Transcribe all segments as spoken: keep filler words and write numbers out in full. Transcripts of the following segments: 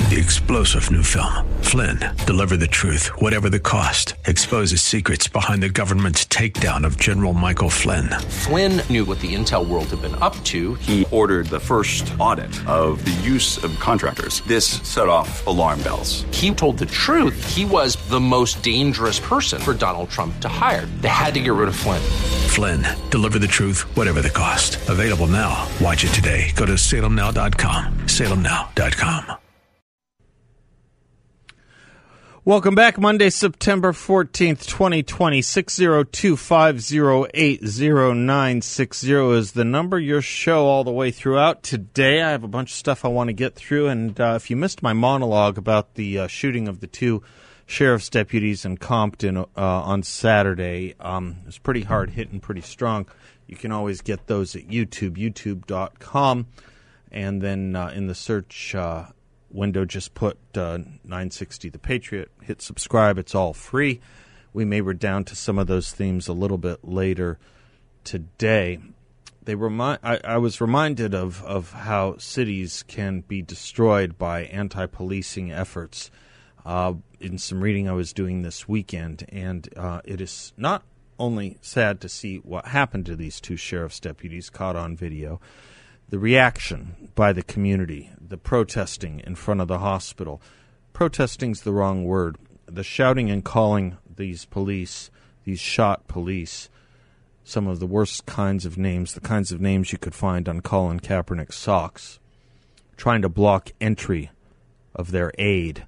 The explosive new film, Flynn, deliver the truth, whatever the cost, exposes secrets behind the government's takedown of General Michael Flynn. Flynn knew what the intel world had been up to. He ordered the first audit of the use of contractors. This set off alarm bells. He told the truth. He was the most dangerous person for Donald Trump to hire. They had to get rid of Flynn. Flynn, deliver the truth, whatever the cost. Available now. Watch it today. Go to salem now dot com. salem now dot com. Welcome back. Monday, September fourteenth, twenty twenty. six oh two, five oh eight, oh nine six oh is the number. Your show all the way throughout. Today, I have a bunch of stuff I want to get through. And uh, if you missed my monologue about the uh, shooting of the two sheriff's deputies in Compton uh, on Saturday, um, it was pretty hard hitting, pretty strong. You can always get those at YouTube, youtube dot com. And then uh, in the search uh window, just put uh, nine sixty The Patriot, hit subscribe. It's all free. We may redound to some of those themes a little bit later today. They remind I, I was reminded of, of how cities can be destroyed by anti-policing efforts uh, in some reading I was doing this weekend. And uh, it is not only sad to see what happened to these two sheriff's deputies caught on video, the reaction by the community, the protesting in front of the hospital. Protesting's the wrong word. The shouting and calling these police, these shot police, some of the worst kinds of names, the kinds of names you could find on Colin Kaepernick's socks, trying to block entry of their aid,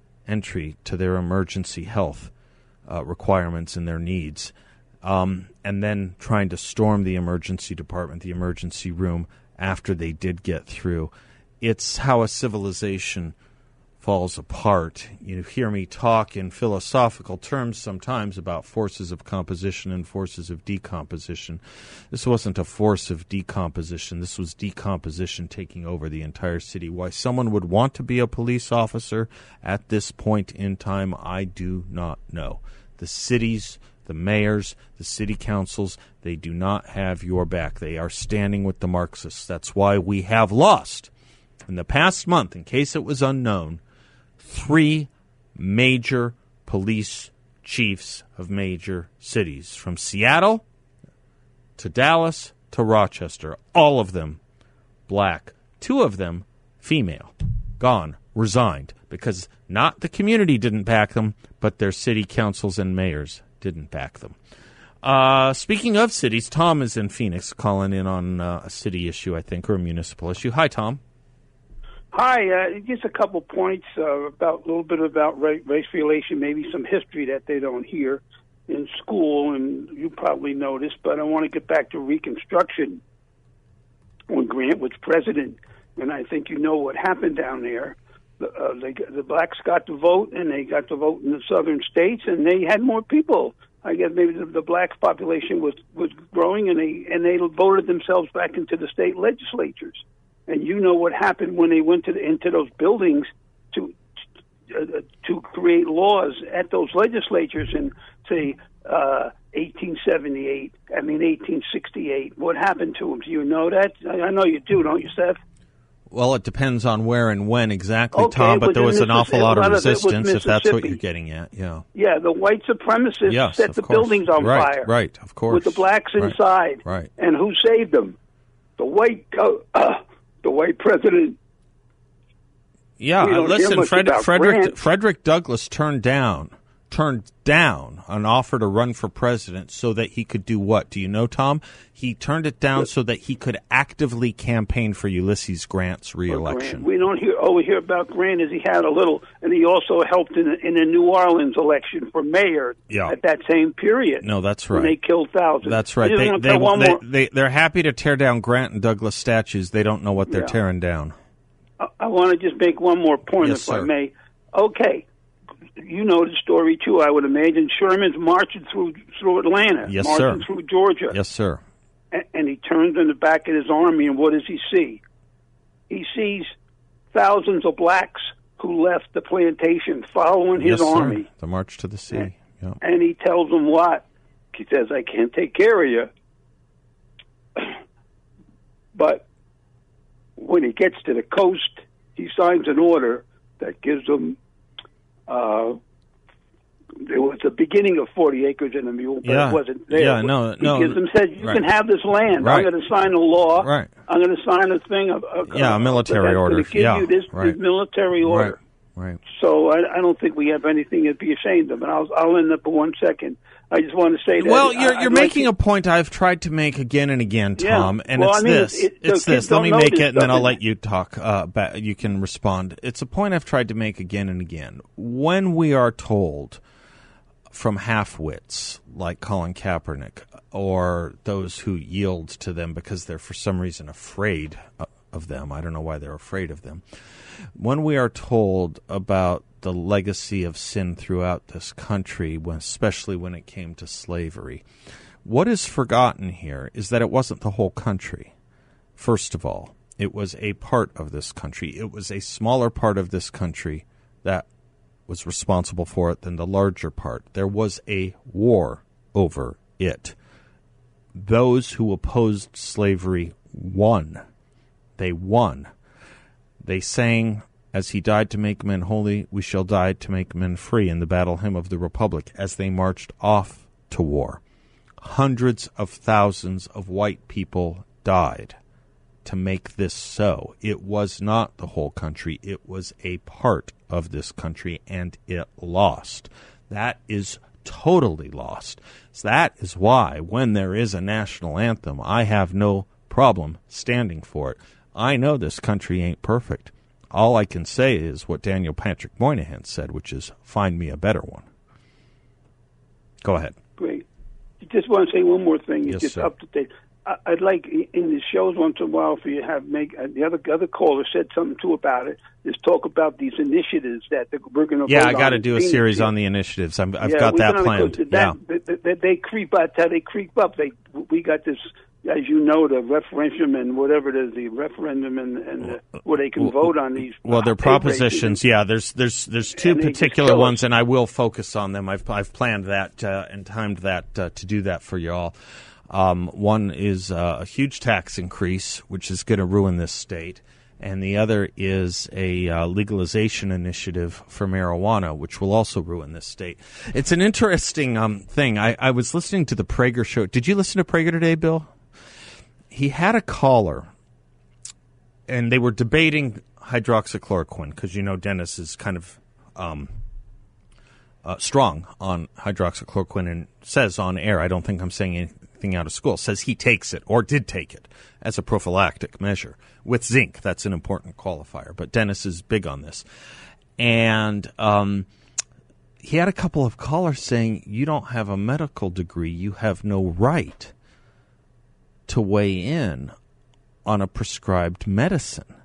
entry to their emergency health uh, requirements and their needs, um, and then trying to storm the emergency department, the emergency room, after they did get through. It's how a civilization falls apart. You hear me talk in philosophical terms sometimes about forces of composition and forces of decomposition. This wasn't a force of decomposition. This was decomposition taking over the entire city. Why someone would want to be a police officer at this point in time, I do not know. The cities, the mayors, the city councils, they do not have your back. They are standing with the Marxists. That's why we have lost, in the past month, in case it was unknown, three major police chiefs of major cities, from Seattle to Dallas to Rochester, all of them black, two of them female, gone, resigned, because not the community didn't back them, but their city councils and mayors didn't back them. Uh, speaking of cities, Tom is in Phoenix calling in on uh, a city issue, I think, or a municipal issue. Hi, Tom. Hi. Uh, just a couple points uh, about a little bit about race, race relation, maybe some history that they don't hear in school, and you probably noticed, but I want to get back to Reconstruction when Grant was president, and I think you know what happened down there. The, uh, they, the blacks got to vote, and they got to vote in the southern states, and they had more people. I guess maybe the, the black population was, was growing, and they and they voted themselves back into the state legislatures. And you know what happened when they went to the, into those buildings to uh, to create laws at those legislatures in, say, uh, eighteen seventy-eight, I mean eighteen sixty-eight. What happened to them? Do you know that? I, I know you do, don't you, Steph? Well, it depends on where and when exactly, okay, Tom, but there was an awful lot of of resistance, if that's what you're getting at. Yeah, yeah. The white supremists yes, set the course. buildings on right, fire. Right, of course. With the blacks right, inside. Right. And who saved them? The white uh, the white president. Yeah, uh, listen, Fred, Frederick Grant. Frederick Douglass turned down turned down an offer to run for president so that he could do what? Do you know, Tom? He turned it down so that he could actively campaign for Ulysses Grant's reelection. We don't hear all we hear about Grant is he had a little, and he also helped in in the New Orleans election for mayor yeah. at that same period. No, that's right. When they killed thousands. That's right. They, they, they, they, they're happy to tear down Grant and Douglas statues. They don't know what they're yeah. tearing down. I, I want to just make one more point, yes, if sir. I may. Okay. You know the story, too, I would imagine. Sherman's marching through through Atlanta, yes, marching sir. through Georgia. Yes, sir. And, and he turns in the back of his army, and what does he see? He sees thousands of blacks who left the plantation following his yes, army. Sir. The march to the sea. And, yep. and he tells them what? He says, I can't take care of you. But when he gets to the coast, he signs an order that gives them. Uh, it was the beginning of forty acres and a mule, but yeah. it wasn't there. Yeah, no, he no. gives them said, "You right. can have this land. Right. I'm going to sign a law. Right. I'm going to sign a thing. Of, of, yeah, a military order. Give yeah, you this, right. this military order. Right. Right. So I, I don't think we have anything to be ashamed of. And I'll, I'll end up in one second. I just want to say that. Well, you're, you're I'd making like a point I've tried to make again and again, Tom, yeah. and well, it's I mean, this. It, it, it's this. Let me know make this it, and then I'll stuff. let you talk. Uh, back, you can respond. It's a point I've tried to make again and again. When we are told from half-wits like Colin Kaepernick or those who yield to them because they're for some reason afraid of them, I don't know why they're afraid of them, when we are told about the legacy of sin throughout this country, when, especially when it came to slavery, what is forgotten here is that it wasn't the whole country. First of all, it was a part of this country. It was a smaller part of this country that was responsible for it than the larger part. There was a war over it. Those who opposed slavery won. They won. They sang, "As he died to make men holy, we shall die to make men free," in the battle hymn of the Republic as they marched off to war. Hundreds of thousands of white people died to make this so. It was not the whole country. It was a part of this country, and it lost. That is totally lost. So that is why when there is a national anthem, I have no problem standing for it. I know this country ain't perfect. All I can say is what Daniel Patrick Moynihan said, which is, find me a better one. Go ahead. Great. I just want to say one more thing. It's Yes, just sir. up to date. I, I'd like in the shows once in a while for you to have make uh, the other other caller said something too about it. Is talk about these initiatives that the, we're going to. Yeah, vote I got to on do a Phoenix series here. on the initiatives. I'm, I've Yeah, got we're that gonna- planned. that- yeah. They, they, they creep up. How they creep up. They we got this. As you know, the referendum and whatever it is, the referendum and, and the, where they can vote on these. Well, they're pay raises. propositions. Yeah, there's there's there's two And they just particular kill us. ones, and I will focus on them. I've I've planned that uh, and timed that uh, to do that for you all. Um, one is uh, a huge tax increase, which is going to ruin this state, and the other is a uh, legalization initiative for marijuana, which will also ruin this state. It's an interesting um, thing. I, I was listening to the Prager show. Did you listen to Prager today, Bill? He had a caller, and they were debating hydroxychloroquine because, you know, Dennis is kind of um, uh, strong on hydroxychloroquine and says on air, I don't think I'm saying anything out of school, says he takes it or did take it as a prophylactic measure with zinc. That's an important qualifier. But Dennis is big on this. And um, he had a couple of callers saying, you don't have a medical degree. You have no right to weigh in on a prescribed medicine.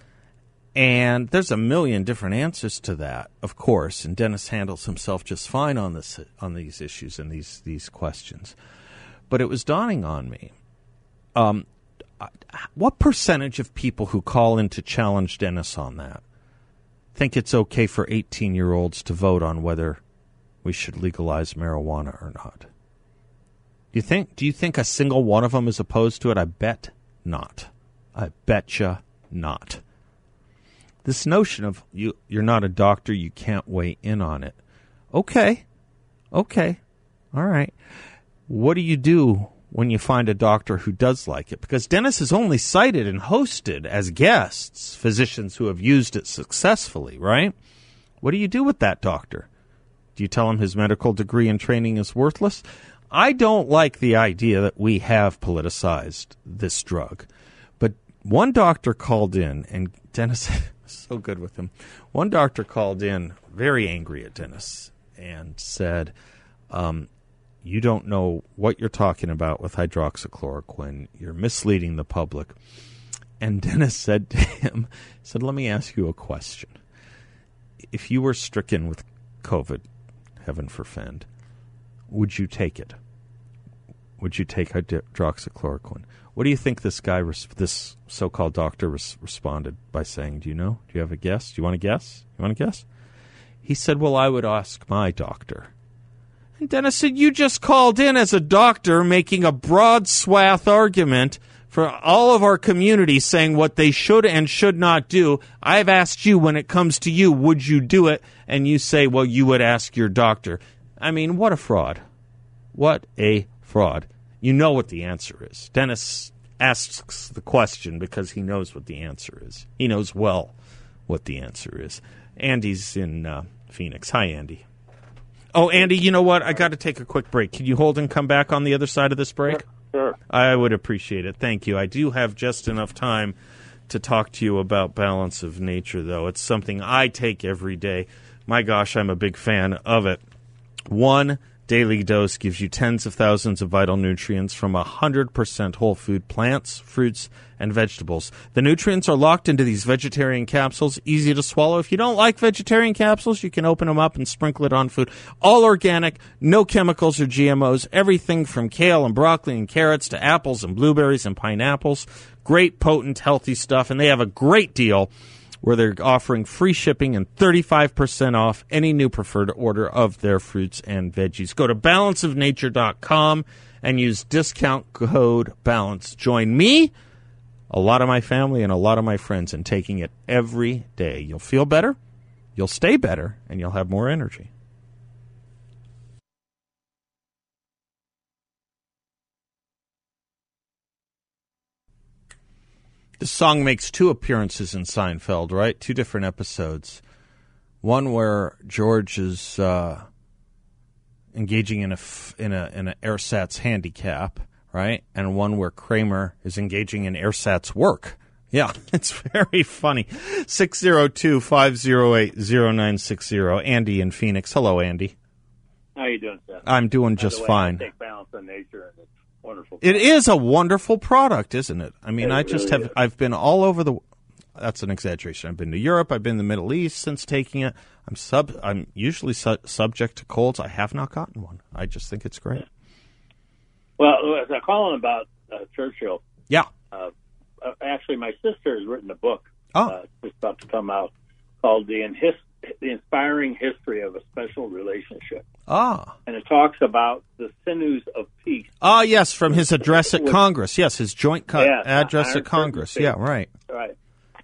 And there's a million different answers to that, of course, and Dennis handles himself just fine on this on these issues and these these questions. But it was dawning on me, um, what percentage of people who call in to challenge Dennis on that think it's okay for eighteen-year-olds to vote on whether we should legalize marijuana or not? Do you think? Do you think a single one of them is opposed to it? I bet not. I betcha not. This notion of you, you're not a doctor, you can't weigh in on it. Okay, okay, all right. What do you do when you find a doctor who does like it? Because Dennis has only cited and hosted as guests physicians who have used it successfully, right? What do you do with that doctor? Do you tell him his medical degree and training is worthless? I don't like the idea that we have politicized this drug. But one doctor called in, and Dennis is so good with him. One doctor called in very angry at Dennis and said, um, you don't know what you're talking about with hydroxychloroquine. You're misleading the public. And Dennis said to him, said, let me ask you a question. If you were stricken with COVID, heaven forfend, would you take it? Would you take hydroxychloroquine? What do you think this guy, this so-called doctor, res- responded by saying? Do you know? Do you have a guess? Do you want to guess? You want to guess? He said, well, I would ask my doctor. And Dennis said, you just called in as a doctor making a broad swath argument for all of our community saying what they should and should not do. I've asked you, when it comes to you, would you do it? And you say, well, you would ask your doctor. I mean, what a fraud. What a fraud. You know what the answer is. Dennis asks the question because he knows what the answer is. He knows well what the answer is. Andy's in uh, Phoenix. Hi, Andy. Oh, Andy, you know what? I got to take a quick break. Can you hold and come back on the other side of this break? Sure. I would appreciate it. Thank you. I do have just enough time to talk to you about balance of nature, though. It's something I take every day. My gosh, I'm a big fan of it. One daily dose gives you tens of thousands of vital nutrients from one hundred percent whole food plants, fruits, and vegetables. The nutrients are locked into these vegetarian capsules, easy to swallow. If you don't like vegetarian capsules, you can open them up and sprinkle it on food. All organic, no chemicals or G M Os, everything from kale and broccoli and carrots to apples and blueberries and pineapples. Great, potent, healthy stuff, and they have a great deal where they're offering free shipping and thirty-five percent off any new preferred order of their fruits and veggies. Go to balance of nature dot com and use discount code BALANCE. Join me, a lot of my family, and a lot of my friends in taking it every day. You'll feel better, you'll stay better, and you'll have more energy. This song makes two appearances in Seinfeld, right? Two different episodes. One where George is uh, engaging in a in a in an ersatz handicap, right? And one where Kramer is engaging in ersatz work. Yeah, it's very funny. six oh two, five oh eight, oh nine six oh. Andy in Phoenix. Hello, Andy. How you doing, Seth? I'm doing By just the way, fine. I take Balance of Nature, and it's wonderful. It is a wonderful product, isn't it? I mean, It I just really have, is. I've been all over the, that's an exaggeration. I've been to Europe, I've been to the Middle East since taking it. I'm sub, I'm usually su- subject to colds. I have not gotten one. I just think it's great. Well, as I'm calling about uh, Churchill, Yeah. uh, uh, actually, my sister has written a book Oh. uh, that's about to come out called the, Inhis- the Inspiring History of a Special Relationship. Ah. And it talks about the sinews of peace. Ah, yes, from his address at With- Congress. Yes, his joint co- Yeah, address Iron at Congress. Curtain Yeah, State. right. Right.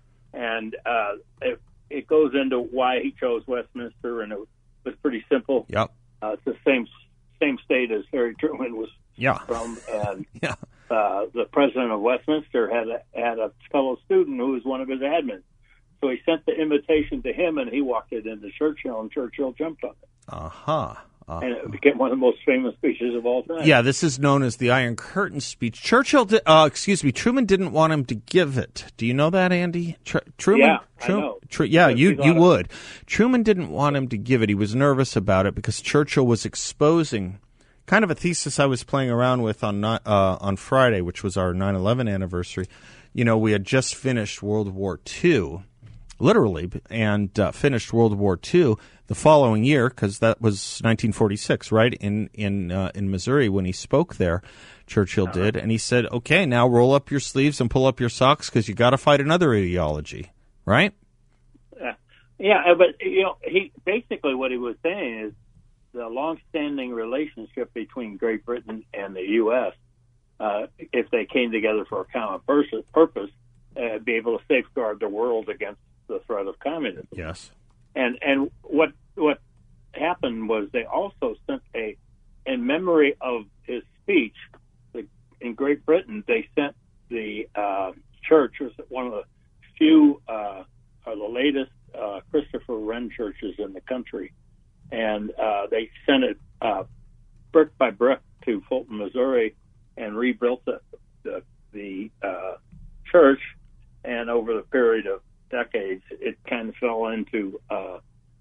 And uh, it, it goes into why he chose Westminster, and it was pretty simple. Yep. Uh, it's the same same state as Harry Truman was Yeah. from, and Yeah. uh, the president of Westminster had a, had a fellow student who was one of his admins. So he sent the invitation to him, and he walked it into Churchill, and Churchill jumped on it. Uh-huh. Uh, And it became one of the most famous speeches of all time. yeah, this is known as the Iron Curtain speech. Churchill, di- uh, excuse me, Truman didn't want him to give it. Do you know that, Andy? Tr- Truman, Yeah, I Tru- know. Tru- yeah, Because you he thought you it- would. Truman didn't want him to give it. He was nervous about it because Churchill was exposing kind of a thesis I was playing around with on ni- uh, on Friday, which was our nine eleven anniversary. You know, we had just finished World War Two. Literally, and uh, finished World War Two the following year, because that was nineteen forty-six, right, in in uh, in Missouri when he spoke there, Churchill did, and he said, okay, now roll up your sleeves and pull up your socks because you got to fight another ideology, right? Yeah. Yeah, but, you know, he basically what he was saying is the long-standing relationship between Great Britain and the U S, uh, if they came together for a common pers- purpose, uh, be able to safeguard the world against the threat of communism. Yes. And and what what happened was they also sent a, in memory of his speech, the, in Great Britain, they sent the uh, church, was one of the few, uh, or the latest uh, Christopher Wren churches in the country. And uh, they sent it uh, brick by brick to Fulton, Missouri, and rebuilt the, the, the uh, church. And over the period of decades, it kind of fell into uh,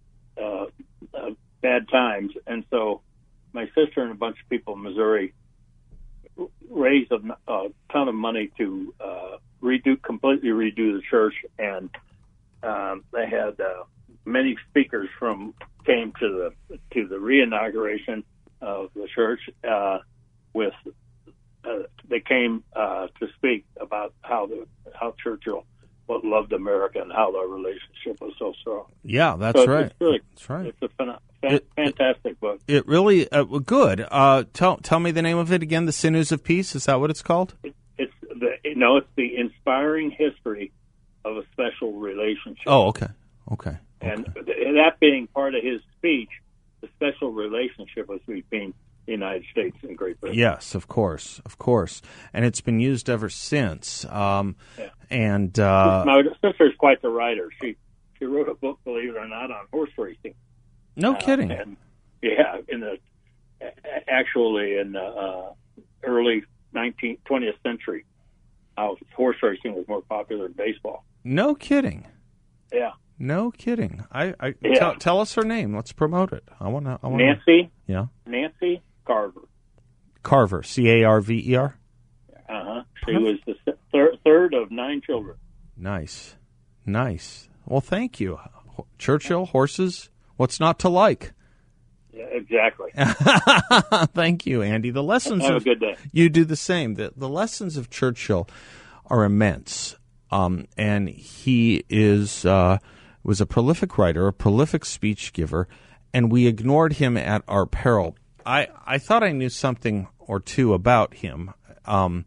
uh, uh, bad times. And so my sister and a bunch of people in Missouri raised a, a ton of money to uh, redo, completely redo the church. And um, they had uh, many speakers from came to the to the re-inauguration of the church uh, with uh, they came uh, to speak about how the how Churchill what loved America and how their relationship was so strong. Yeah, that's so it's, right. It's really, That's right. It's a fan, fan, It- fantastic book. It really uh, good. Uh, tell tell me the name of it again. The Sinews of Peace. Is that what it's called? It's the no, it's the inspiring history of a special relationship. Oh, okay, okay. And okay. that being part of his speech, the special relationship was between the United States and Great Britain. Yes, of course, of course. And it's been used ever since. Um, yeah. And uh, my sister's quite the writer. She she wrote a book, believe it or not, on horse racing. No uh, kidding. And, yeah, in the actually in the uh, early nineteenth, twentieth century, how horse racing was more popular than baseball. No kidding. Yeah. No kidding. I, I yeah. tell, tell us her name. Let's promote it. I want to. I wanna, Nancy. Yeah. Nancy Carver. Carver. C A R V E R. Uh huh. She was the thir- third of nine children. Nice, nice. Well, thank you, Churchill. Horses. What's not to like? Yeah, exactly. Thank you, Andy. The lessons. Have of, a good day. You do the same. The the lessons of Churchill are immense, um, and he is. Uh, was a prolific writer, a prolific speech giver, and we ignored him at our peril. I, I thought I knew something or two about him, um,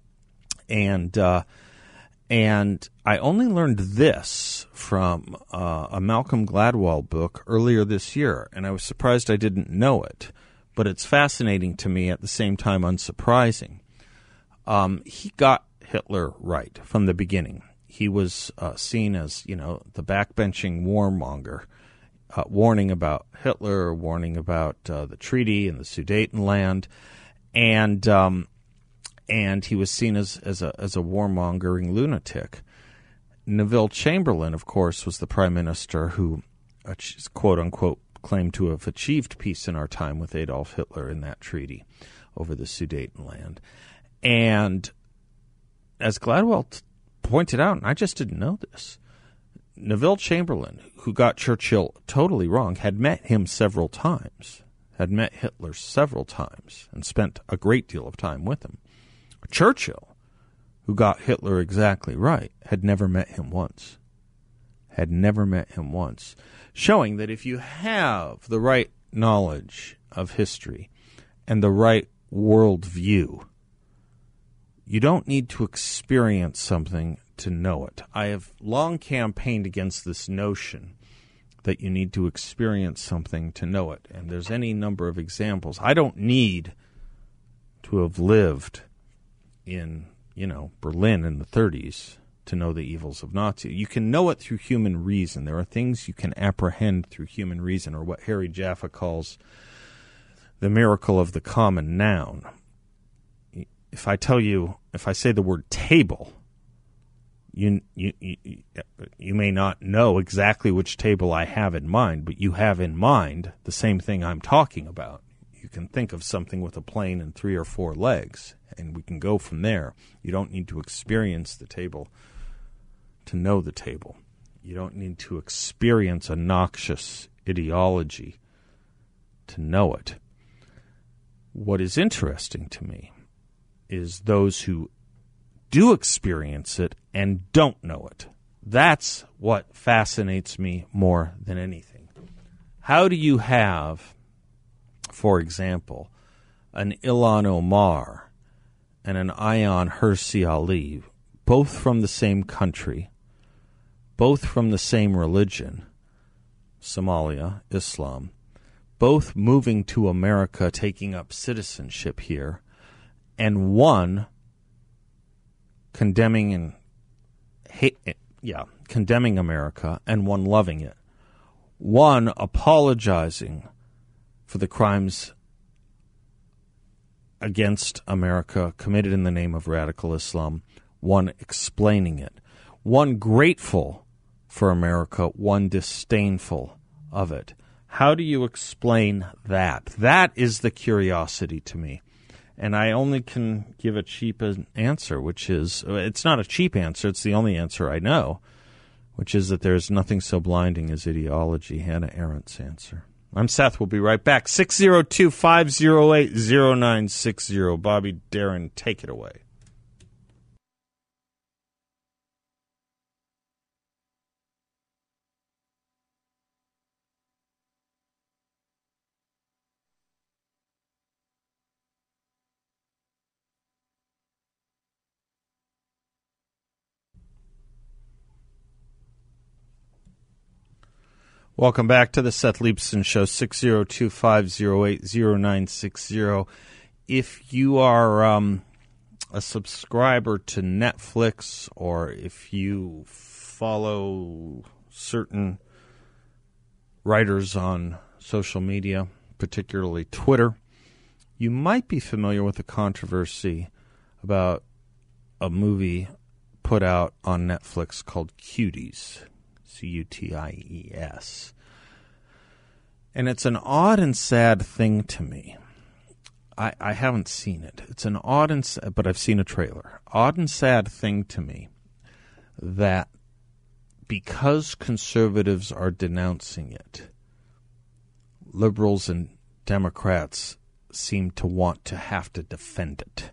and uh, and I only learned this from uh, a Malcolm Gladwell book earlier this year, and I was surprised I didn't know it, but it's fascinating to me at the same time unsurprising. Um, he got Hitler right from the beginning. He was uh, seen as, you know, the backbenching warmonger, uh, warning about Hitler, warning about uh, the treaty and the Sudetenland, and um, and he was seen as as a as a warmongering lunatic. Neville Chamberlain, of course, was the prime minister who, uh, quote unquote, claimed to have achieved peace in our time with Adolf Hitler in that treaty over the Sudetenland, and as Gladwell t- pointed out, and I just didn't know this, Neville Chamberlain, who got Churchill totally wrong, had met him several times, had met Hitler several times, and spent a great deal of time with him. Churchill, who got Hitler exactly right, had never met him once. Had never met him once. Showing that if you have the right knowledge of history and the right worldview, you don't need to experience something to know it. I have long campaigned against this notion that you need to experience something to know it, and there's any number of examples. I don't need to have lived in, you know, Berlin in the thirties to know the evils of Nazi. You can know it through human reason. There are things you can apprehend through human reason, or what Harry Jaffa calls the miracle of the common noun. If I tell you, if I say the word table, you, you you you may not know exactly which table I have in mind, but you have in mind the same thing I'm talking about. You can think of something with a plane and three or four legs, and we can go from there. You don't need to experience the table to know the table. You don't need to experience a noxious ideology to know it. What is interesting to me is those who do experience it and don't know it. That's what fascinates me more than anything. How do you have, for example, an Ilhan Omar and an Ayaan Hirsi Ali, both from the same country, both from the same religion, Somalia, Islam, both moving to America, taking up citizenship here, and one condemning and hate, yeah, condemning America, and one loving it. One apologizing for the crimes against America committed in the name of radical Islam, one explaining it. One grateful for America, one disdainful of it. How do you explain that? That is the curiosity to me. And I only can give a cheap answer, which is, it's not a cheap answer, it's the only answer I know, which is that there's nothing so blinding as ideology. Hannah Arendt's answer. I'm Seth. We'll be right back. six oh two, five oh eight, oh nine six oh. Bobby Darin, take it away. Welcome back to the Seth Leibsohn Show, six oh two, five oh eight, oh nine six oh. If you are um, a subscriber to Netflix, or if you follow certain writers on social media, particularly Twitter, you might be familiar with the controversy about a movie put out on Netflix called Cuties. C U T I E S. And it's an odd and sad thing to me. I, I haven't seen it. It's an odd and sad, but I've seen a trailer. Odd and sad thing to me that because conservatives are denouncing it, liberals and Democrats seem to want to have to defend it.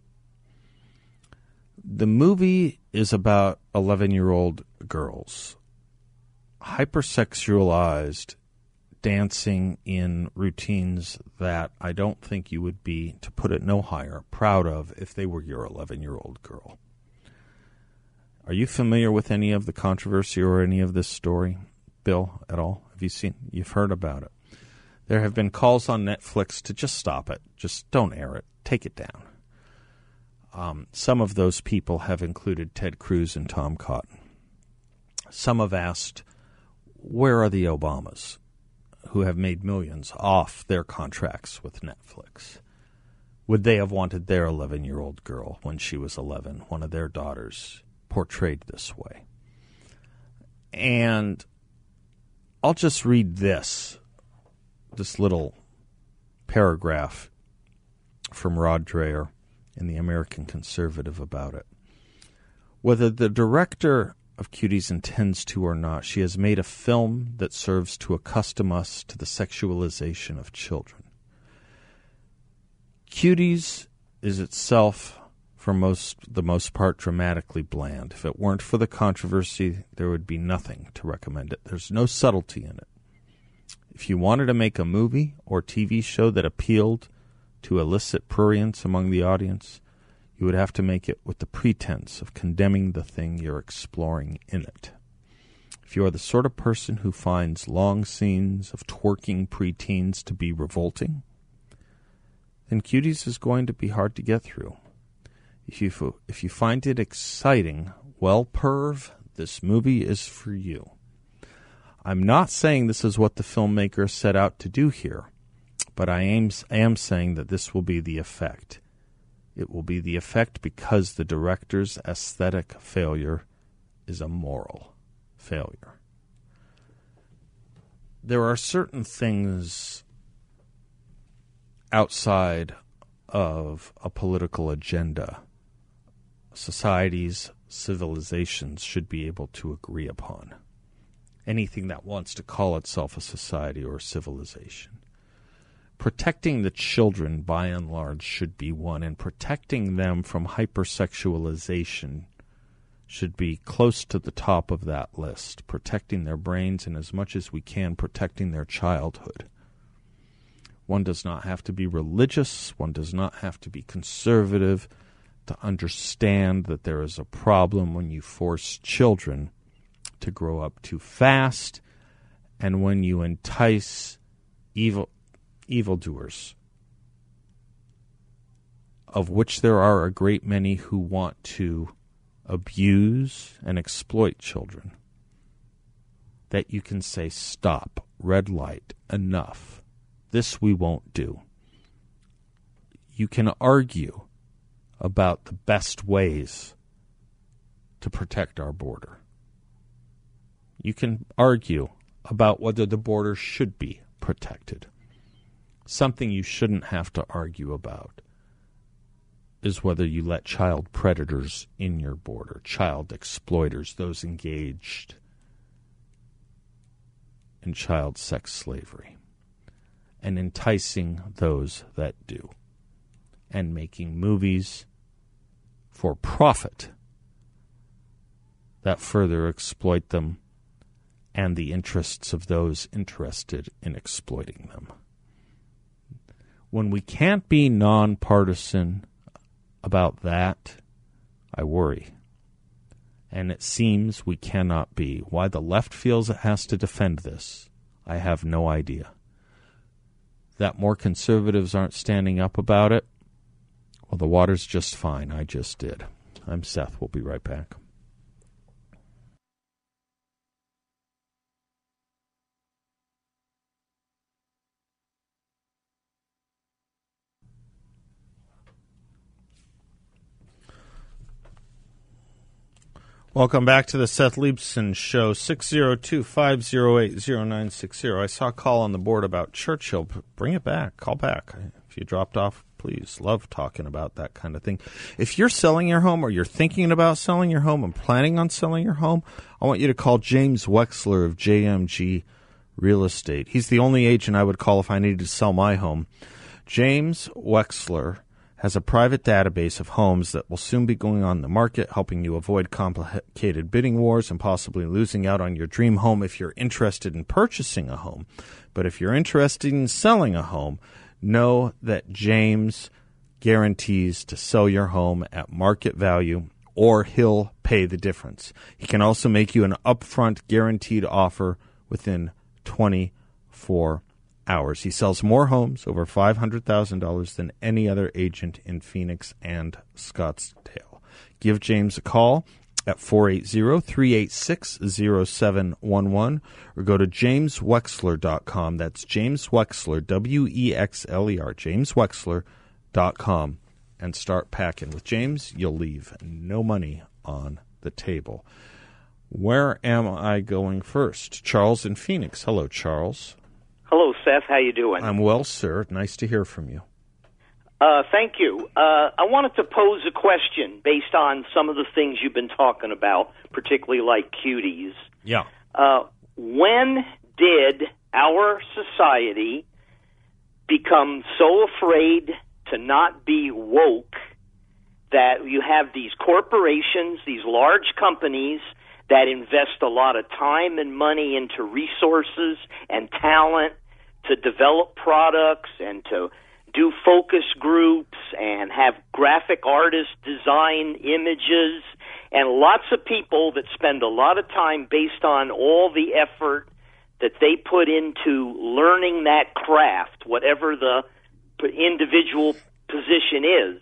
The movie is about eleven-year-old girls, hypersexualized, dancing in routines that I don't think you would be, to put it no higher, proud of if they were your eleven-year-old girl. Are you familiar with any of the controversy or any of this story, Bill, at all? Have you seen? You've heard about it. There have been calls on Netflix to just stop it. Just don't air it. Take it down. Um, some of those people have included Ted Cruz and Tom Cotton. Some have asked, where are the Obamas, who have made millions off their contracts with Netflix? Would they have wanted their eleven-year-old girl, when she was eleven, one of their daughters, portrayed this way? And I'll just read this, this little paragraph from Rod Dreher in the American Conservative about it. Whether the director of Cuties intends to or not, she has made a film that serves to accustom us to the sexualization of children. Cuties is itself, for most the most part, dramatically bland. If it weren't for the controversy, there would be nothing to recommend it. There's no subtlety in it. If you wanted to make a movie or T V show that appealed to illicit prurience among the audience, you would have to make it with the pretense of condemning the thing you're exploring in it. If you are the sort of person who finds long scenes of twerking preteens to be revolting, then Cuties is going to be hard to get through. If you, if you find it exciting, well, perv, this movie is for you. I'm not saying this is what the filmmaker set out to do here, but I am, I am saying that this will be the effect. It will be the effect because the director's aesthetic failure is a moral failure. There are certain things outside of a political agenda societies, civilizations should be able to agree upon. Anything that wants to call itself a society or a civilization. Protecting the children, by and large, should be one, and protecting them from hypersexualization should be close to the top of that list. Protecting their brains, and as much as we can, protecting their childhood. One does not have to be religious, one does not have to be conservative to understand that there is a problem when you force children to grow up too fast, and when you entice evil evildoers, of which there are a great many who want to abuse and exploit children, that you can say, stop, red light, enough. This we won't do. You can argue about the best ways to protect our border. You can argue about whether the border should be protected. Something you shouldn't have to argue about is whether you let child predators in your border, child exploiters, those engaged in child sex slavery, and enticing those that do, and making movies for profit that further exploit them and the interests of those interested in exploiting them. When we can't be nonpartisan about that, I worry. And it seems we cannot be. Why the left feels it has to defend this, I have no idea. That more conservatives aren't standing up about it, well, the water's just fine. I just did. I'm Seth. We'll be right back. Welcome back to the Seth Leibsohn Show, six oh two, five oh eight, oh nine six oh. I saw a call on the board about Churchill. Bring it back. Call back. If you dropped off, please. Love talking about that kind of thing. If you're selling your home or you're thinking about selling your home and planning on selling your home, I want you to call James Wexler of J M G Real Estate. He's the only agent I would call if I needed to sell my home. James Wexler has a private database of homes that will soon be going on the market, helping you avoid complicated bidding wars and possibly losing out on your dream home if you're interested in purchasing a home. But if you're interested in selling a home, know that James guarantees to sell your home at market value, or he'll pay the difference. He can also make you an upfront guaranteed offer within twenty-four hours. He sells more homes, over five hundred thousand dollars, than any other agent in Phoenix and Scottsdale. Give James a call at four eight zero, three eight six, zero seven one one or go to james wexler dot com. That's James Wexler, W E X L E R, james wexler dot com, and start packing. With James, you'll leave no money on the table. Where am I going first? Charles in Phoenix. Hello, Charles. Hello, Seth. How you doing? I'm well, sir. Nice to hear from you. Uh, thank you. Uh, I wanted to pose a question based on some of the things you've been talking about, particularly like cuties. Yeah. Uh, when did our society become so afraid to not be woke that you have these corporations, these large companies that invest a lot of time and money into resources and talent to develop products and to do focus groups and have graphic artists design images, and lots of people that spend a lot of time based on all the effort that they put into learning that craft, whatever the individual position is,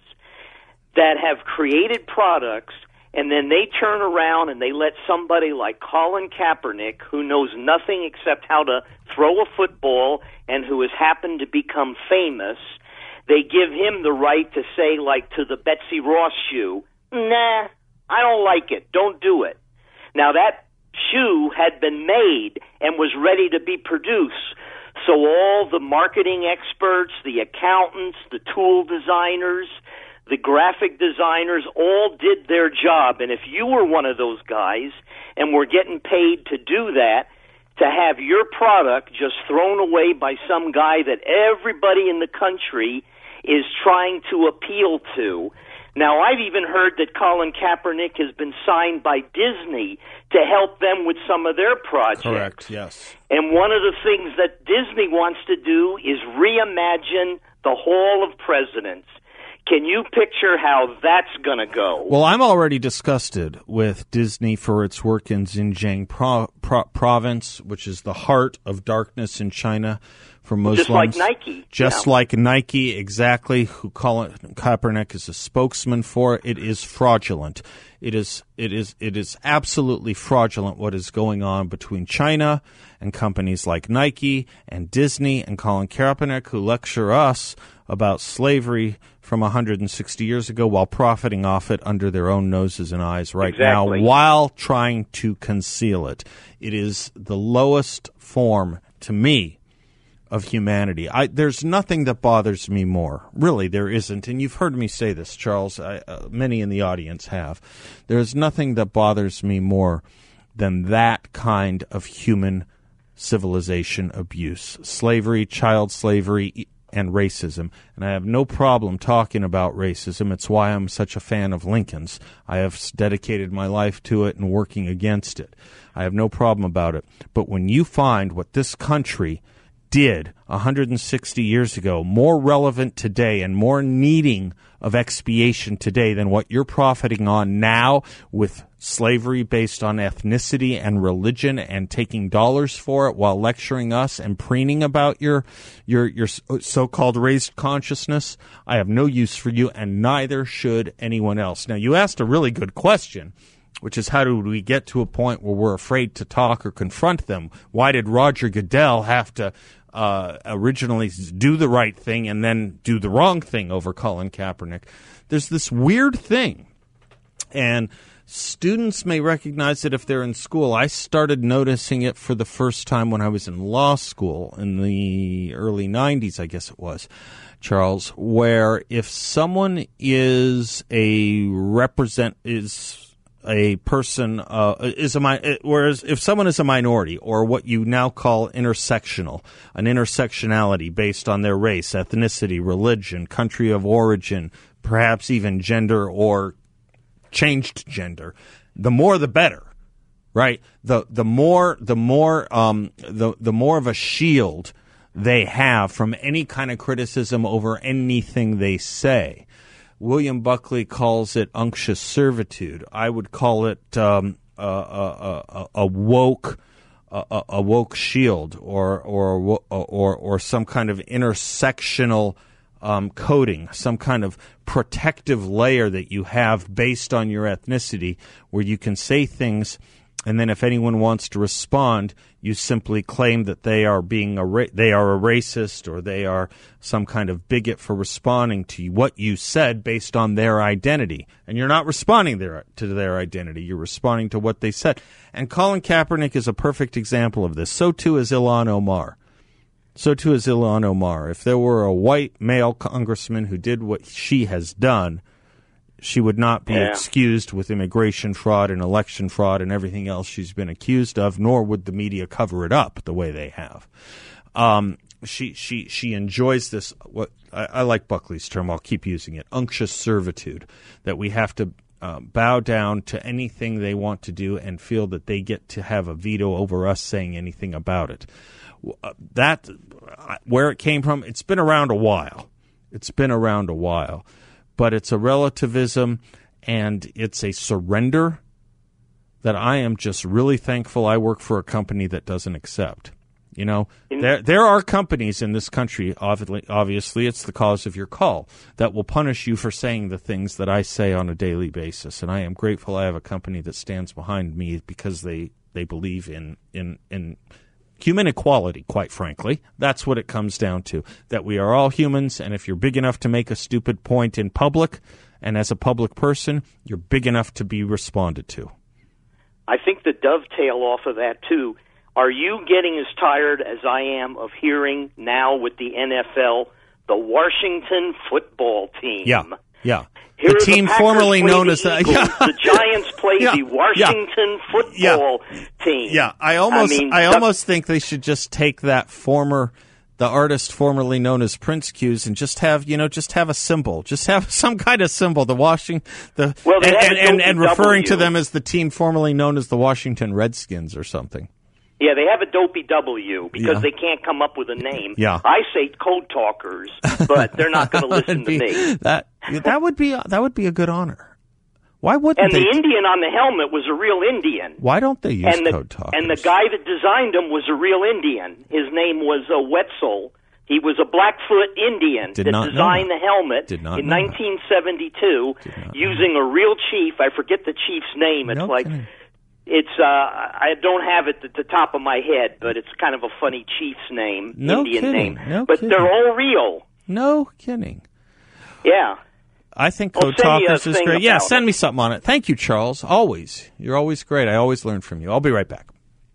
that have created products, and then they turn around and they let somebody like Colin Kaepernick, who knows nothing except how to throw a football and who has happened to become famous, they give him the right to say, like to the Betsy Ross shoe, nah, I don't like it, don't do it. Now that shoe had been made and was ready to be produced, so all the marketing experts, the accountants, the tool designers, the graphic designers all did their job. And if you were one of those guys and were getting paid to do that, to have your product just thrown away by some guy that everybody in the country is trying to appeal to. Now, I've even heard that Colin Kaepernick has been signed by Disney to help them with some of their projects. Correct, yes. And one of the things that Disney wants to do is reimagine the Hall of Presidents. Can you picture how that's going to go? Well, I'm already disgusted with Disney for its work in Xinjiang pro- pro- province, which is the heart of darkness in China for Muslims. Just like Nike. Just yeah. like Nike, exactly, who Colin Kaepernick is a spokesman for. It is fraudulent. It is, it is, it is absolutely fraudulent what is going on between China and companies like Nike and Disney and Colin Kaepernick, who lecture us about slavery from one hundred sixty years ago while profiting off it under their own noses and eyes right exactly. now while trying to conceal it. It is the lowest form, to me, of humanity. I, there's nothing that bothers me more. Really, there isn't. And you've heard me say this, Charles. I, uh, many in the audience have. There's nothing that bothers me more than that kind of human civilization abuse. Slavery, child slavery, and racism. And I have no problem talking about racism. It's why I'm such a fan of Lincoln's. I have dedicated my life to it and working against it. I have no problem about it. But when you find what this country did one hundred sixty years ago more relevant today and more needing of expiation today than what you're profiting on now with slavery based on ethnicity and religion and taking dollars for it while lecturing us and preening about your your your so-called raised consciousness? I have no use for you, and neither should anyone else. Now, you asked a really good question, which is how do we get to a point where we're afraid to talk or confront them? Why did Roger Goodell have to uh, originally do the right thing and then do the wrong thing over Colin Kaepernick? There's this weird thing, and students may recognize it if they're in school. I started noticing it for the first time when I was in law school in the early nineties, I guess it was, Charles, where if someone is a represent is a person uh, is a mi- whereas if someone is a minority, or what you now call intersectional, an intersectionality based on their race, ethnicity, religion, country of origin, perhaps even gender or changed gender, the more the better, right? The the more the more um the the more of a shield they have from any kind of criticism over anything they say. William Buckley calls it unctuous servitude. I would call it um, a, a, a, a woke a, a woke shield, or or or or some kind of intersectional um, coating, some kind of protective layer that you have based on your ethnicity, where you can say things, and then if anyone wants to respond, you simply claim that they are being a ra- they are a racist, or they are some kind of bigot for responding to what you said based on their identity. And you're not responding their, to their identity. You're responding to what they said. And Colin Kaepernick is a perfect example of this. So too is Ilhan Omar. So too is Ilhan Omar. If there were a white male congressman who did what she has done, she would not be yeah. excused with immigration fraud and election fraud and everything else she's been accused of, nor would the media cover it up the way they have. Um, she she she enjoys this, what I, I like Buckley's term, I'll keep using it, unctuous servitude, that we have to uh, bow down to anything they want to do and feel that they get to have a veto over us saying anything about it. Uh, that, uh, where it came from, it's been around a while. It's been around a while. But it's a relativism and it's a surrender that I am just really thankful I work for a company that doesn't accept. You know, there there are companies in this country, obviously, obviously it's the cause of your call, that will punish you for saying the things that I say on a daily basis. And I am grateful I have a company that stands behind me because they, they believe in, in, in human equality, quite frankly. That's what it comes down to, that we are all humans, and if you're big enough to make a stupid point in public and as a public person, you're big enough to be responded to. I think the dovetail off of that, too, are you getting as tired as I am of hearing now with the N F L, the Washington football team? Yeah, yeah. Here the team the formerly known the as the, Eagles, yeah. the Giants play yeah. the Washington yeah. football yeah. team. Yeah, I almost, I, mean, I the, almost think they should just take that former, the artist formerly known as Prince Cues, and just have, you know, just have a symbol, just have some kind of symbol. The Washington, the well, and, and, and, and referring W. to them as the team formerly known as the Washington Redskins or something. Yeah, they have a dopey W because yeah. they can't come up with a name. Yeah. I say code talkers, but they're not going to listen be, to me. That that would be that would be a good honor. Why wouldn't and they? And the Indian on the helmet was a real Indian. Why don't they use and the, code talkers? And the guy that designed them was a real Indian. His name was uh, Wetzel. He was a Blackfoot Indian Did that designed the helmet Did not in know nineteen seventy-two using a real chief. I forget the chief's name. It's no like... kidding. It's uh, I don't have it at the top of my head, but it's kind of a funny chief's name, no Indian kidding. name. No but kidding. they're all real. No kidding. Yeah. I think I'll Code send Talkers you a is thing great. Yeah, about send it. me something on it. Thank you, Charles. Always. You're always great. I always learn from you. I'll be right back.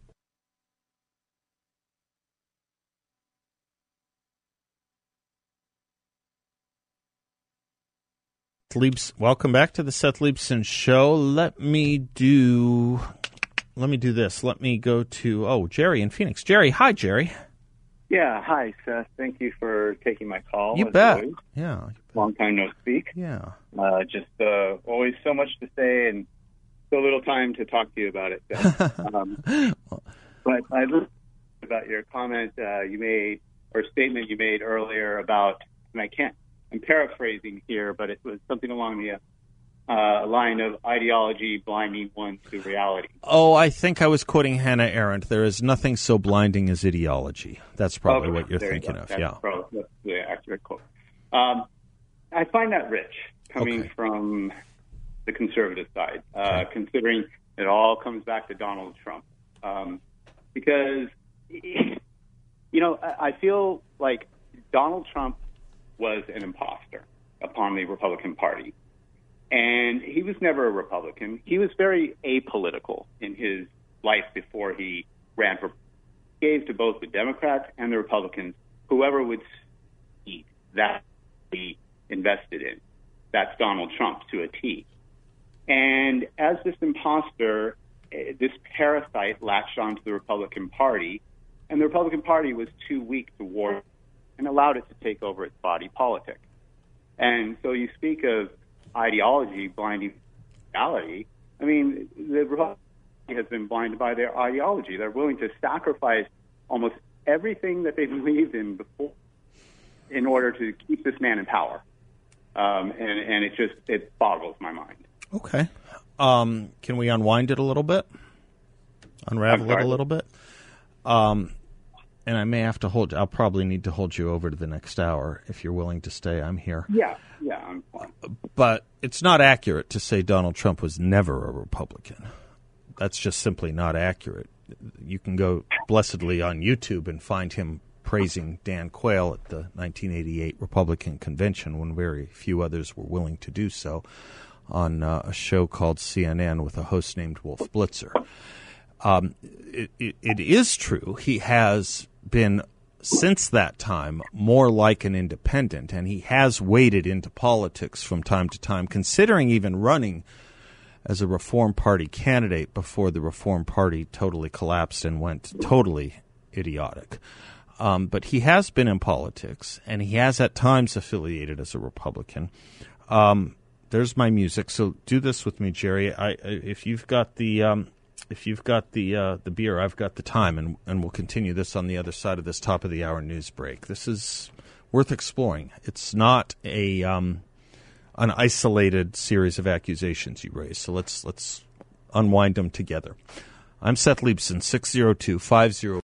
Leibs, welcome back to the Seth Leibson Show. Let me do, let me do this. Let me go to, oh, Jerry in Phoenix. Jerry, hi, Jerry. Yeah, hi, Seth. Thank you for taking my call. You as bet. Always. Yeah. Long time no speak. Yeah. Uh, just uh, always so much to say and so little time to talk to you about it. So. um, but I listened to about your comment uh, you made or statement you made earlier about, and I can't, I'm paraphrasing here, but it was something along the uh, line of ideology blinding one to reality. Oh, I think I was quoting Hannah Arendt. There is nothing so blinding as ideology. That's probably okay, what you're thinking you of. That's yeah, probably, that's the accurate quote. Um, I find that rich coming okay. from the conservative side, uh, okay. considering it all comes back to Donald Trump. Um, because, you know, I feel like Donald Trump was an imposter upon the Republican Party. And he was never a Republican. He was very apolitical in his life before he ran for, gave to both the Democrats and the Republicans, whoever would eat that he invested in. That's Donald Trump to a T. And as this imposter, this parasite latched onto the Republican Party, and the Republican Party was too weak to war and allowed it to take over its body politic. And so you speak of ideology blinding reality. I mean, the Republican Party has been blinded by their ideology. They're willing to sacrifice almost everything that they believed in before in order to keep this man in power. Um, and, and it just, it boggles my mind. Okay. Um, can we unwind it a little bit? Unravel it a little bit? Um, and I may have to hold, I'll probably need to hold you over to the next hour. If you're willing to stay, I'm here. Yeah, yeah, I'm fine. But it's not accurate to say Donald Trump was never a Republican. That's just simply not accurate. You can go blessedly on YouTube and find him praising Dan Quayle at the nineteen eighty-eight Republican Convention when very few others were willing to do so, on uh, a show called C N N with a host named Wolf Blitzer. Um, it, it, it is true he has been, since that time, more like an independent, and he has waded into politics from time to time, considering even running as a Reform Party candidate before the Reform Party totally collapsed and went totally idiotic. Um, but he has been in politics, and he has at times affiliated as a Republican. Um, there's my music, so do this with me, Jerry. I, if you've got the um, if you've got the uh, the beer, I've got the time, and and we'll continue this on the other side of this top of the hour news break. This is worth exploring. It's not a um, an isolated series of accusations you raise. So let's let's unwind them together. I'm Seth Leibson, six zero two five zero